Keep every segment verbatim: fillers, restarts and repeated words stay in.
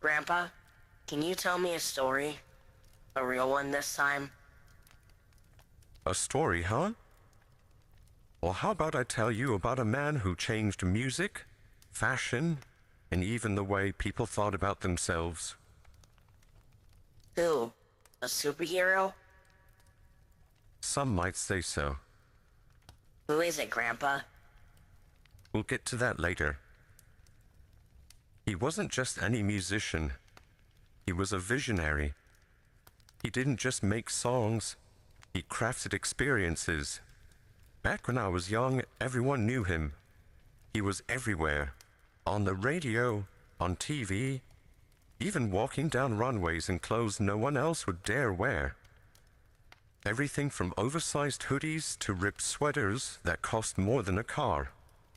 Grandpa, can you tell me a story? A real one this time? A story, huh? Well, how about I tell you about a man who changed music, fashion, and even the way people thought about themselves. Who? A superhero? Some might say so. Who is it, Grandpa? We'll get to that later. He wasn't just any musician. He was a visionary. He didn't just make songs. He crafted experiences. Back when I was young, everyone knew him. He was everywhere. On the radio, on T V, even walking down runways in clothes no one else would dare wear. Everything from oversized hoodies to ripped sweaters that cost more than a car.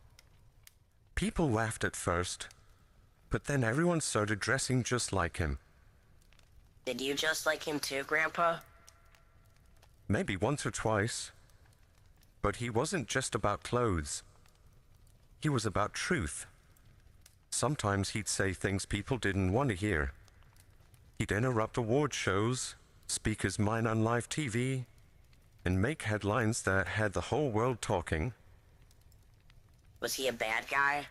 People laughed at first, but then everyone started dressing just like him. Did you just like him too, Grandpa? Maybe once or twice. But he wasn't just about clothes. He was about truth. Sometimes he'd say things people didn't want to hear. He'd interrupt award shows, speak his mind on live T V, and make headlines that had the whole world talking. Was he a bad guy?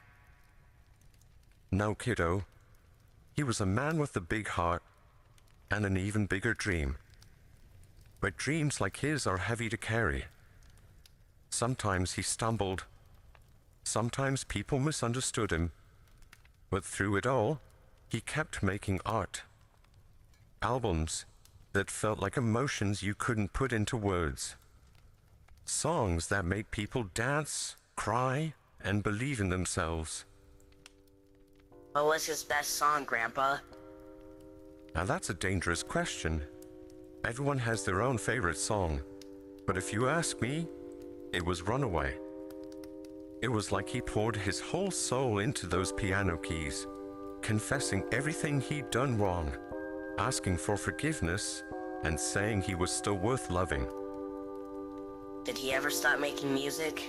No, kiddo. He was a man with a big heart and an even bigger dream. But dreams like his are heavy to carry. Sometimes he stumbled. Sometimes people misunderstood him. But through it all, he kept making art. Albums that felt like emotions you couldn't put into words. Songs that made people dance, cry, and believe in themselves. What was his best song, Grandpa? Now that's a dangerous question. Everyone has their own favorite song. But if you ask me, it was Runaway. It was like he poured his whole soul into those piano keys, confessing everything he'd done wrong, asking for forgiveness, and saying he was still worth loving. Did he ever stop making music?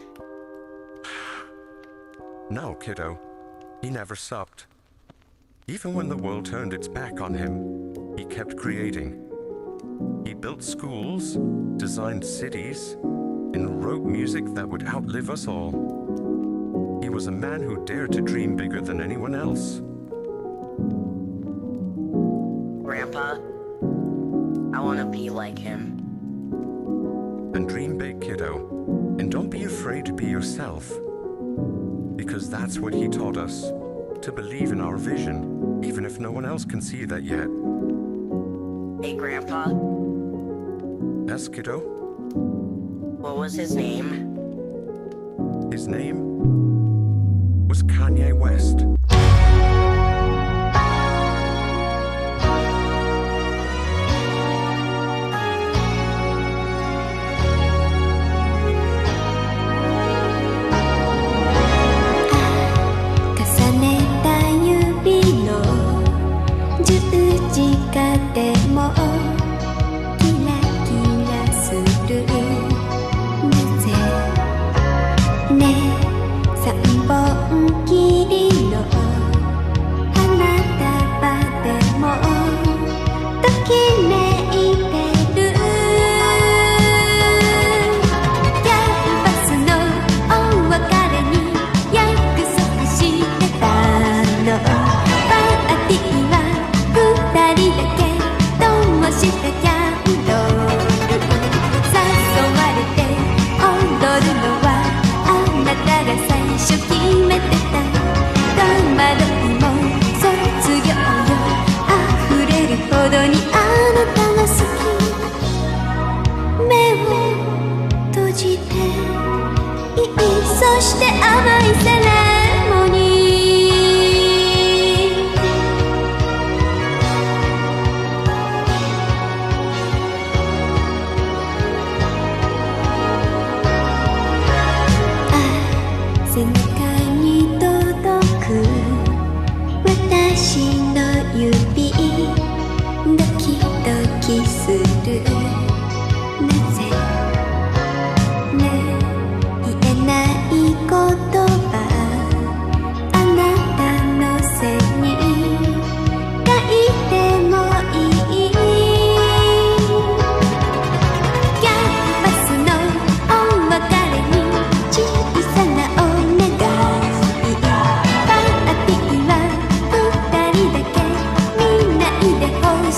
No, kiddo. He never stopped. Even when the world turned its back on him, he kept creating. He built schools, designed cities, and wrote music that would outlive us all. He was a man who dared to dream bigger than anyone else. Grandpa, I want to be like him. And dream big, kiddo. And don't be afraid to be yourself. Because that's what he taught us. To believe in our vision, even if no one else can see that yet. Hey, Grandpa. Yes, kiddo? What was his name? His name was Kanye West.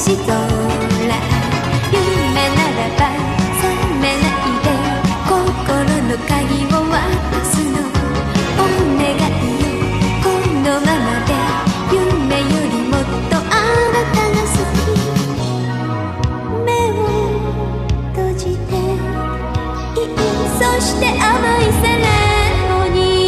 星空夢ならば覚めないで心の鍵を渡すのお願いよこのままで夢よりもっとあなたが好き目を閉じていいそして甘いセレモニー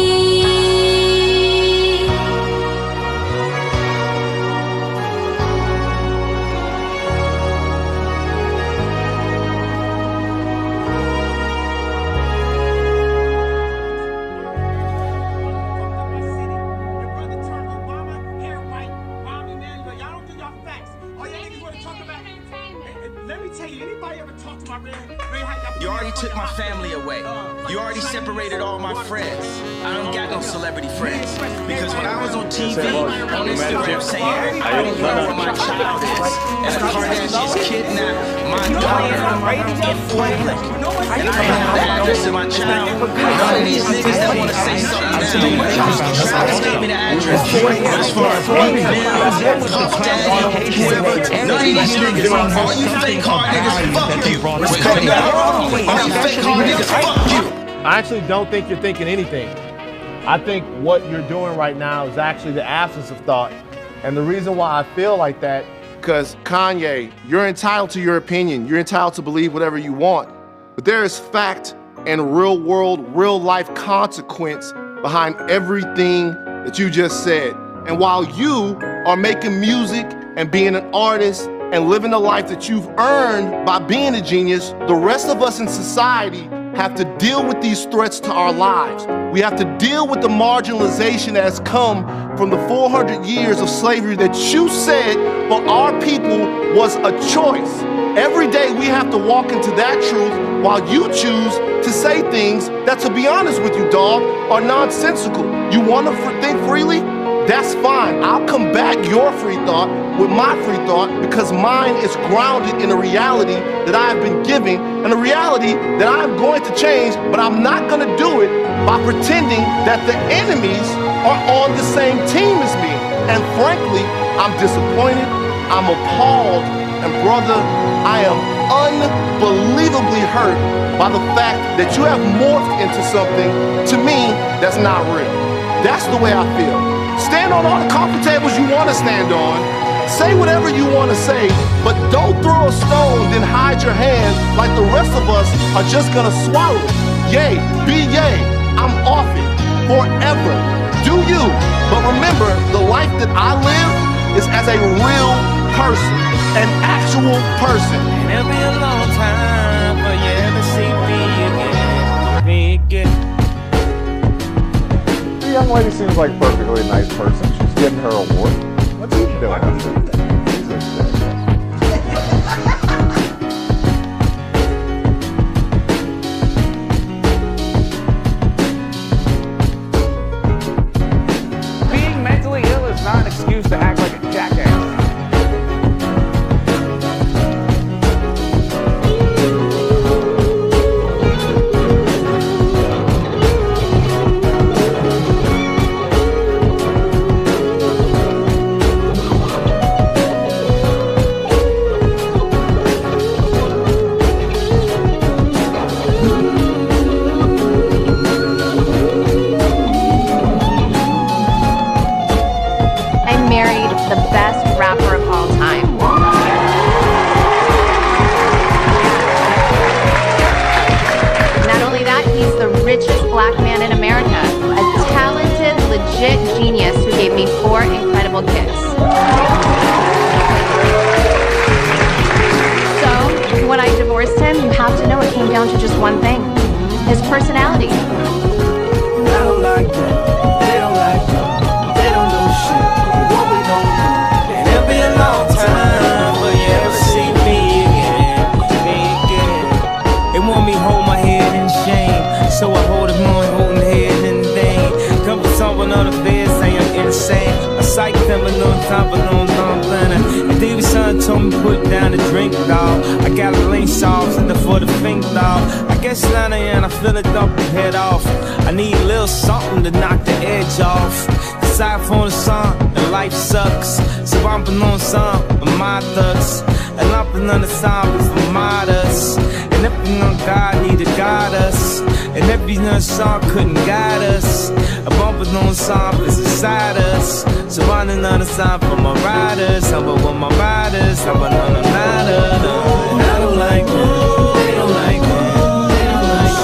You already took my family away. You already separated all my friends. I don't got no celebrity friends. Because when I was on T V, on Instagram saying I don't know where my child is, and the Kardashians kidnapped my daughter in public, and I have the address of my child, none of these niggas that want to say something now, Travis gave me the address. But as far as Big Bill, Puff Daddy, whoever, none of these niggas, all you fake hard niggas, fuck you. Respect that. All you fake hard niggas, fuck you. I actually don't think you're thinking anything. I think what you're doing right now is actually the absence of thought. And the reason why I feel like that, because Kanye, you're entitled to your opinion. You're entitled to believe whatever you want. But there is fact and real world, real life consequence behind everything that you just said. And while you are making music and being an artist and living the life that you've earned by being a genius, the rest of us in society have to deal with these threats to our lives. We have to deal with the marginalization that has come from the four hundred years of slavery that you said for our people was a choice. Every day we have to walk into that truth while you choose to say things that, to be honest with you, dog, are nonsensical. You want to think freely? That's fine. I'll combat your free thought with my free thought because mine is grounded in a reality that I have been given and a reality that I'm going to change, but I'm not going to do it by pretending that the enemies are on the same team as me. And frankly, I'm disappointed, I'm appalled, and brother, I am unbelievably hurt by the fact that you have morphed into something, to me, that's not real. That's the way I feel. Stand on all the coffee tables you want to stand on. Say whatever you want to say, but don't throw a stone, then hide your hand like the rest of us are just gonna swallow it. Yay, be yay, I'm off it, forever. Do you, but remember, the life that I live is as a real person, an actual person. And it'll be a long time before you ever see me again, me again. The young lady seems like a perfectly nice person. She's getting her award. What's he doing up there? He's a dick. Being mentally ill is not an excuse to act like a jackass. Black man in America, a talented, legit genius who gave me four incredible kids. So, when I divorced him, you have to know it came down to just one thing, his personality. I don't like that, they don't like that, they don't know shit, what we gon' do, and it'll be a long time, but you ever see me again, me again. They want me hold my head in shame, so I hold him on, holding head in vain. Come for someone on the bed saying I'm insane. I psych them a little time, but no long planner. And David's son told me put down the drink, dog. I got a lane sauce in the for the fink, dog. I guess nine a.m. I feel it dump the head off. I need a little something to knock the edge off. Decide for the song, and life sucks. So I'm on some of my thugs. none of the psalms remind us. And every none God need to guide us. And every none song couldn't guide us. A bumper on song is inside us. So I need another song for my riders. How about with my riders? How about none of nada? And I don't like that. They don't like that. They don't like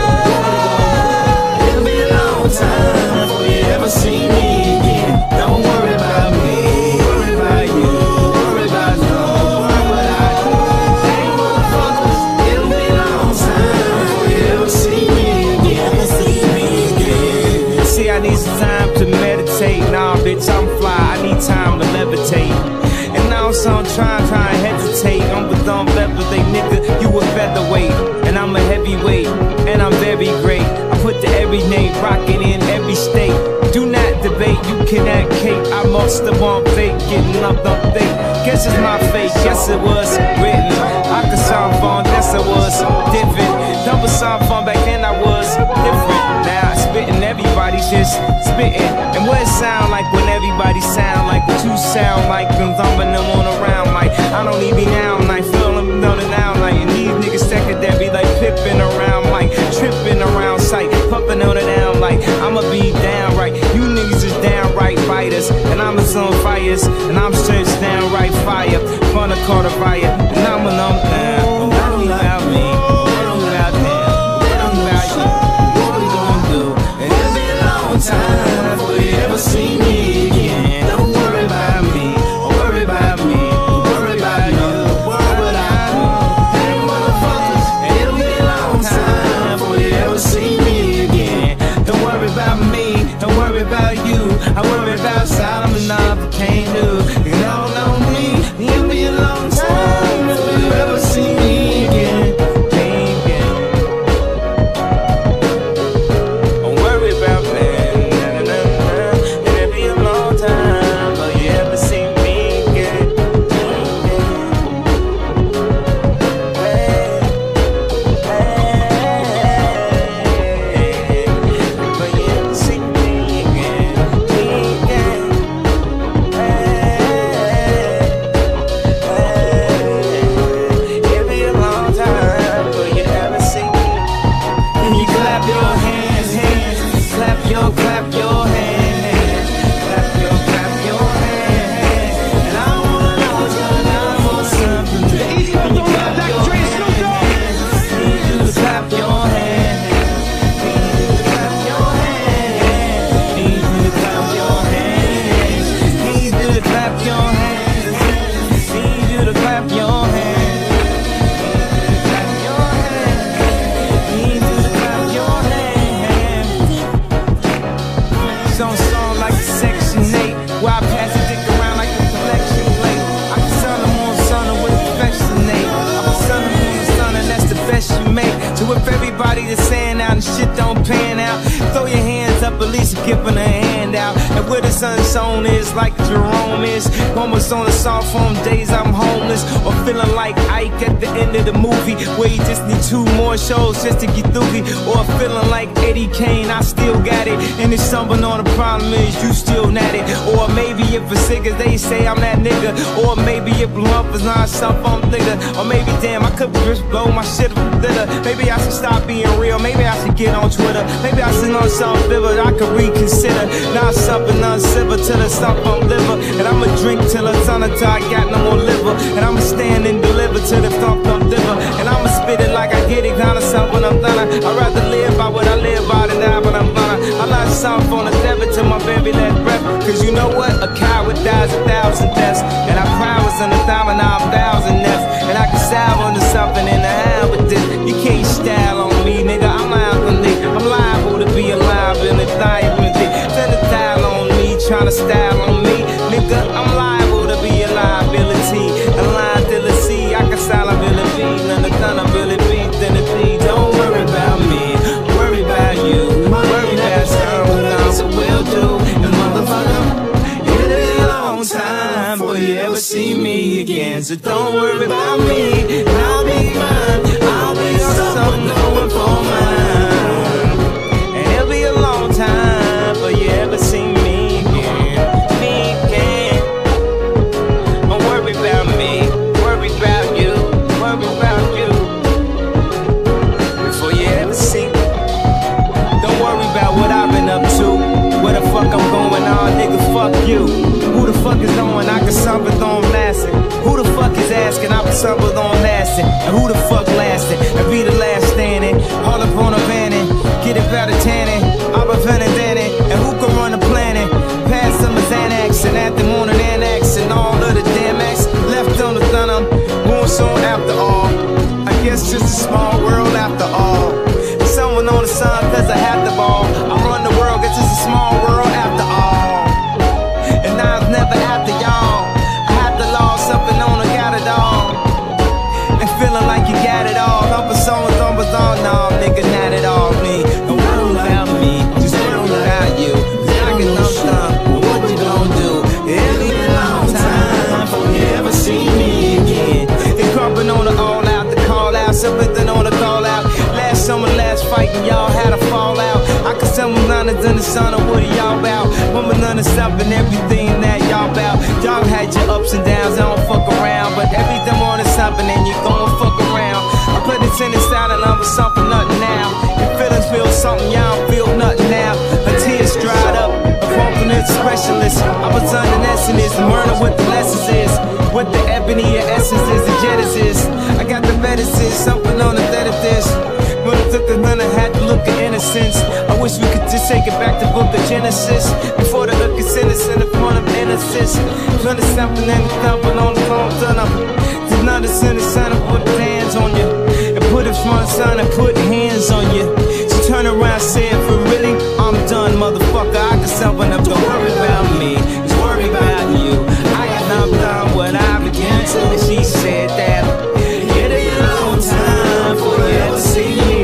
that. It'll be a long time before you ever see me again. Don't worry about me. Worry about you. Worry about no. Worry what I do. Hey, motherfuckers. It'll be a long time before you ever see me again. See me again. See, I need some time to meditate. Nah, bitch, I'm fly. I need time to levitate. And now so I'm trying, trying to hesitate. I'm with them levitate, nigga. You a featherweight, and I'm a heavyweight, and I'm very great. I put the every name rockin' in every state. Do not debate, you can act cake. I must have on fake, getting up on fake. Guess it's my fate, yes it was written. I could sound fun, yes I was different. Double sound fun back then I was different. Now I spittin', everybody's just spittin'. And what it sound like when everybody sound like what you sound like? Cause I'm them on around like I don't even now like feel them know the now like and these niggas secondary like flipping around like tripping around sight, pumping on it down like I'ma be down right. You niggas is downright fighters, and I'm a on fires, and I'm straight downright fire. Fun to call the riot, and I'm a numb down. But what about me? What about them? What about you? What we gonna do? And it'll be a long time before you ever see me again. Don't worry about me, or worry about me, or worry about you. What would I do? Hey motherfuckers, and it'll be a long time before you ever see me again. Don't worry about me, don't worry about you. I worry about Solomon, I can't do. You don't know me, it'll be a long time before you ever see me again. Again. Don't worry about me, nah, nah, nah, nah. It'll be a long time before you ever see me again. Hey, hey, before you ever see me again. It'll be a long time before you ever see me. And you clap your hands, hands, clap your, clap your hands, clap your, clap your hands. And I wanna know what's going on for something. And you clap your hands, need you to clap your hands, need you to clap your hands, need you to clap your hands, need you to clap your hands, need you to clap your hands. Some song like a section eight, where I pass the dick around like a collection plate. I can sun them on sun with affectionate. I'm a son of moon, son, and that's the best you make. So if everybody that's saying out and shit don't pan out, throw your hands up, at least giving a hand out. And where the sun shone is like Jerome is. Almost on the soft phone days I'm homeless, or feeling like Ike at the end of the movie, where you just need two more shows just to get through it. Or feeling like Eddie Kane, I still got it, and it's something on the problem is you still not it. Or maybe if a siggers they say I'm that nigga. Or maybe if lump is not something I'm nigga. Or maybe damn I could just blow my shit up glitter. Maybe I should stop being real, maybe I should get on Twitter. Maybe I should know something vivid I could reconsider. Not something uncivil till it's something I'm liver. And I'ma drink till it's on until I got no more liver. And I'ma stand and deliver till the thump thump liver. And I'ma spit it like I get it, kinda something I'm done. I'd rather live by what I live by than die when I'm done. I like something on the devil to my very last breath. Cause you know what? A coward dies a thousand deaths. And I cry was in a thousand, now I'm thousand deaths. And I can salve onto something in the hell with this. You can't style on me, nigga. I'm liable, nigga. I'm liable to be alive in the liability. Send a style on me, tryna style on me, nigga. I'm liable to be a liability. A liability, I can style a really be. None of none really be, then it be. Don't worry about me, worry about you. Worry about someone else will do. And motherfucker, it'll be a long time before you ever see me again. So don't worry about me, and I'll be mine. I'll be something going for mine. And it'll be a long time before you ever see me again. Me again. Don't worry about me, worry about you. passing. Who the fuck is asking? I was stumbled on lasting. And who the fuck lasting? And be the last standing. All up on a vanning. Get it better tanning. I'm a Danny. And who can run the planet? Past some of Xanax and at the morning annex. And all of the damn acts left on the thunder. Going soon after all. I guess just a small world after all. Someone on the sun cause I have the ball. I run the world, it's just a small world after all. And I was never after y'all. I had the law, something on I got it all. And feeling like you got it all. Up a song, thumb was on, no, nigga, not at all me. Don't worry about me, just worry about you. Cause I can know something, what you gon' do? It'll be a long time before you ever see me again. And crumping on the all out, the call out, something on the call out. Last summer, last fight, and y'all had a fallout. I could sell my liners in the sun, or what are y'all about? Woman, none of something, everything that y'all about. Y'all had your ups and downs, I don't fuck around. But everything more than something, and you gon' fuck around. I put it in the sound, and I'm something, nothing now. Your feelings feel something, y'all don't feel nothing now. Her tears dried up, a confidence specialist. I was under essence, learning what the lessons is. What the ebony and essence is, the genesis. I got the medicine, something on the therapist. When I took the run, I had to look at innocence. I wish we could just take it back to book of Genesis. Before the look is innocent in front of innocence. Run to something and thumping on the phone, turn up. There's not a sin, it's time to put hands on you. And put it front, son, and put hands on you. So turn around, say it for really, I'm done, motherfucker. I can something up, don't worry about me. Just worry about you. I got not done what I began to. And she said that it'll be a long time before you ever see me.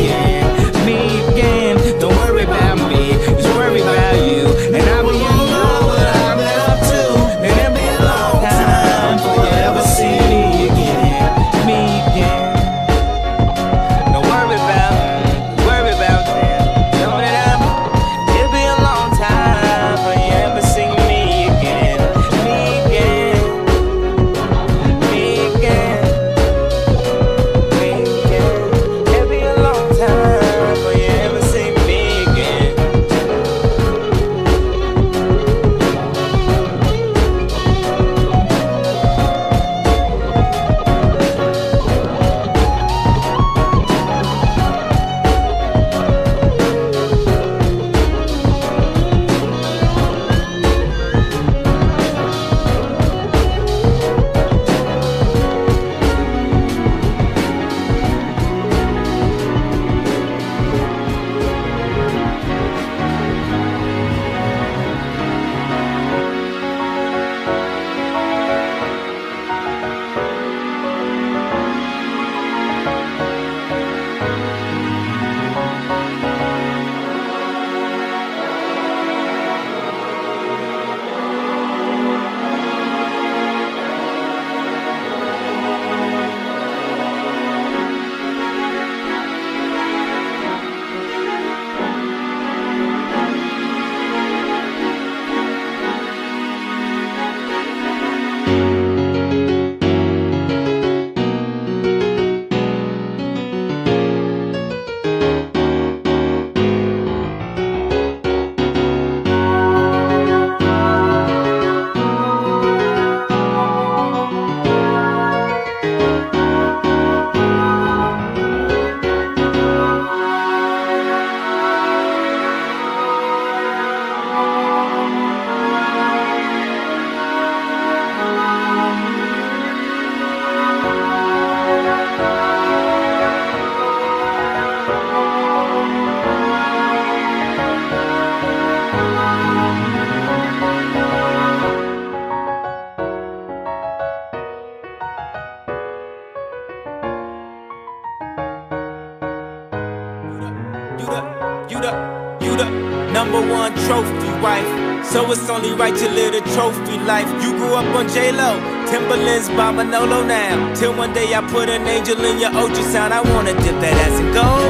number one trophy wife. So it's only right you live the trophy life. You grew up on J-Lo, Timberlands by Manolo now. Till one day I put an angel in your ultrasound. I wanna dip that ass in gold.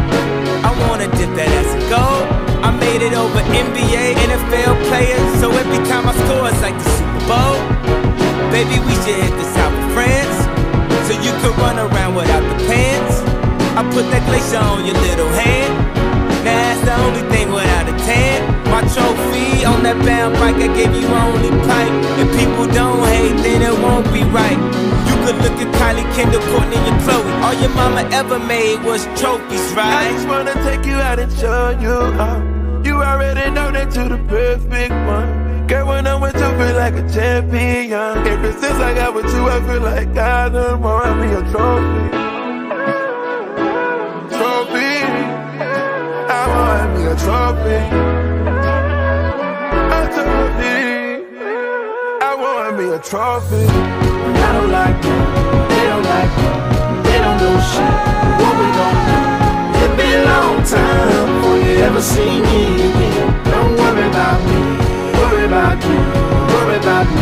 I wanna dip that ass in gold. I made it over N B A, N F L players. So every time I score it's like the Super Bowl. Baby, we should hit the south of France, so you could run around without the pants. I put that glacier on your little hand. Now that's the only thing without a tan. My trophy on that bound bike, I gave you only pipe. If people don't hate, then it won't Kendall, Courtney, and Chloe. All your mama ever made was trophies, right? I just wanna take you out and show you out. You already know that you're the perfect one. Girl, when I'm with you, feel like a champion. Ever since I got with you, I feel like I done won me a trophy. Trophy. I want me a trophy. A trophy. I want me a trophy. I don't like them, they don't like them, they don't know shit. What we gon' do? It been a long time before you ever see me again. Don't worry about me, worry about you, worry about me.